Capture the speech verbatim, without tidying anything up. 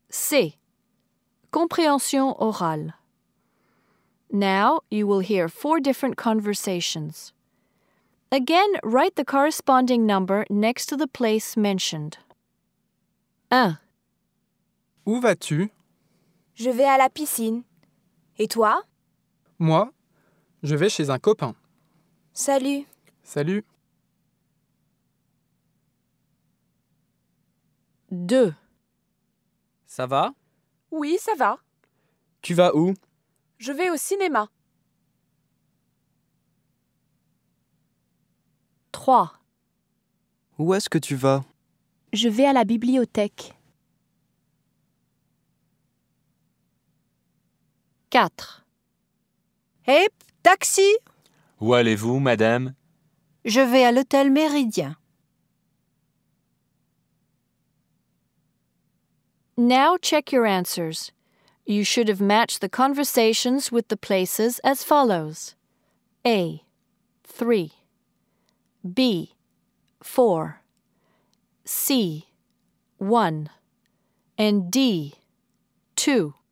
C. Compréhension orale. Now you will hear four different conversations. Again, write the corresponding number next to the place mentioned. un. Où vas-tu? Je vais à la piscine. Et toi? Moi, je vais chez un copain. Salut. Salut. deux. Ça va? Oui, ça va. Tu vas où? Je vais au cinéma. trois. Où est-ce que tu vas? Je vais à la bibliothèque. quatre. Hé, taxi! Où allez-vous, madame? Je vais à l'hôtel Méridien. Now check your answers. You should have matched the conversations with the places as follows. A. three. B. four. C. one. And D. two.